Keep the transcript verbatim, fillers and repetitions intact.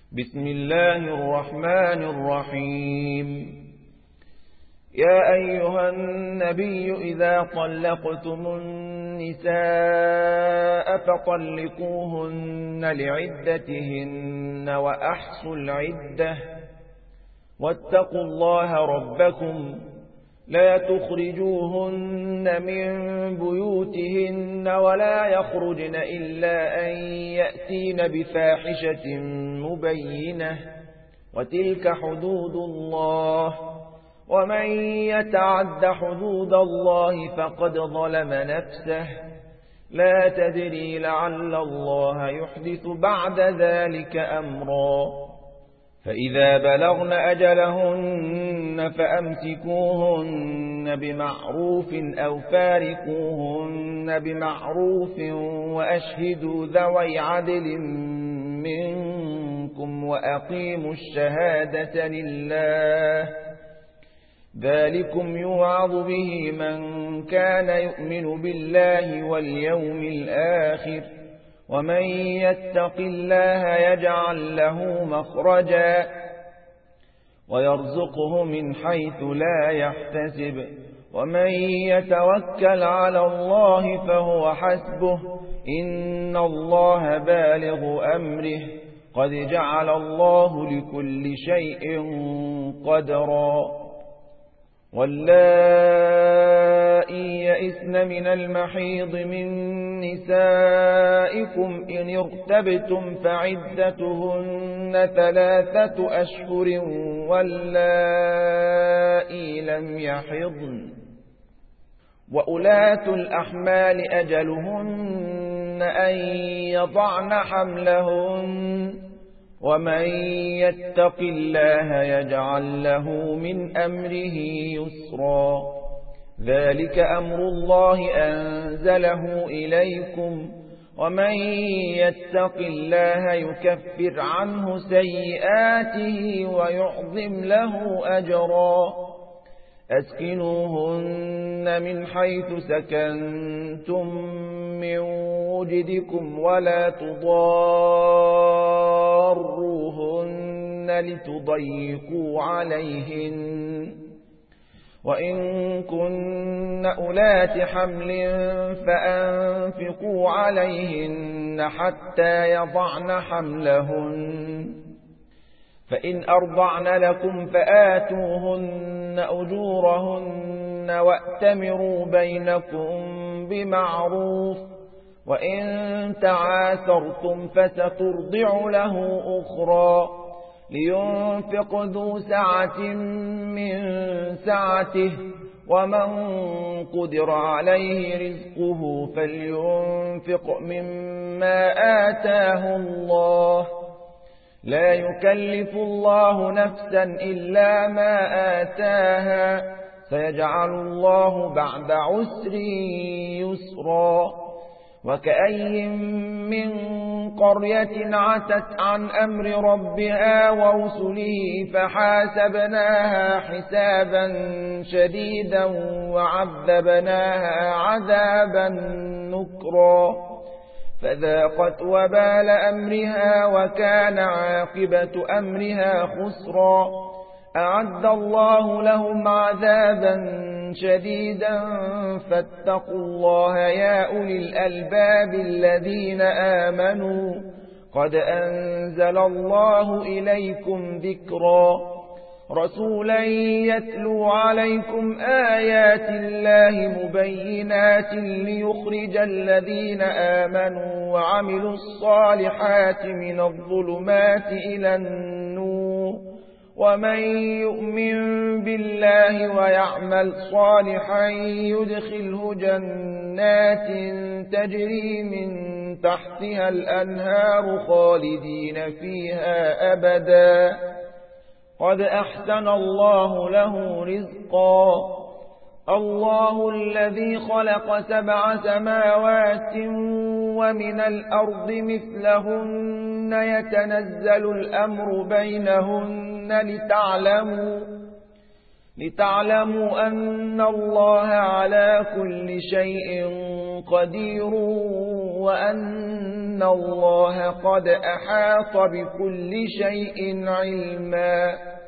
بسم الله الرحمن الرحيم. يا أيها النبي إذا طلقتم النساء فطلقوهن لعدتهن وأحصوا العدة واتقوا الله ربكم لا تخرجوهن من بيوتهن ولا يخرجن إلا أن يأتين بفاحشة مبينة وتلك حدود الله ومن يتعد حدود الله فقد ظلم نفسه لا تدري لعل الله يحدث بعد ذلك أمرا. فإذا بلغن أجلهن فأمسكوهن بمعروف أو فارقوهن بمعروف وأشهدوا ذوي عدل منكم وأقيموا الشهادة لله ذلكم يوعظ به من كان يؤمن بالله واليوم الآخر ومن يتق الله يجعل له مخرجا ويرزقه من حيث لا يحتسب ومن يتوكل على الله فهو حسبه إن الله بالغ أمره قد جعل الله لكل شيء قدرا. واللائي يئسن من المحيض من نسائكم إن ارتبتم فعدتهن ثلاثة أشهر واللائي لم يحضن وأولاة الأحمال أجلهن أن يضعن حملهن ومن يتق الله يجعل له من أمره يسرا. ذلك أمر الله أنزله إليكم ومن يتق الله يكفر عنه سيئاته ويعظم له أجرا. أسكنوهن من حيث سكنتم من وجدكم ولا تضاروهن لتضيقوا عليهن وإن كن أولات حمل فأنفقوا عليهن حتى يضعن حملهن فإن أرضعن لكم فآتوهن أجورهن وأتمروا بينكم بمعروف وإن تعاثرتم فسترضع له أخرى لينفق ذو سعة من سعته ومن قدر عليه رزقه فلينفق مما آتاه الله لا يكلف الله نفسا إلا ما آتاها سيجعل الله بعد عسر يسرا. وكأي من قرية عتت عن أمر ربها ورسله فحاسبناها حسابا شديدا وعذبناها عذابا نكرا فذاقت وبال أمرها وكان عاقبة أمرها خسرا. أعد الله لهم عذابا شديدا فاتقوا الله يا أولي الألباب الذين آمنوا قد أنزل الله إليكم ذكرا رسولا يتلو عليكم آيات الله مبينات ليخرج الذين آمنوا وعملوا الصالحات من الظلمات إلى النور ومن يؤمن بالله ويعمل صالحا يدخله جنات تجري من تحتها الأنهار خالدين فيها أبدا قد أحسن الله له رزقا. الله الذي خلق سبع سماوات ومن الأرض مثلهن يتنزل الأمر بينهن لتعلموا لتعلموا أن الله على كل شيء قدير وأن الله قد أحاط بكل شيء علما.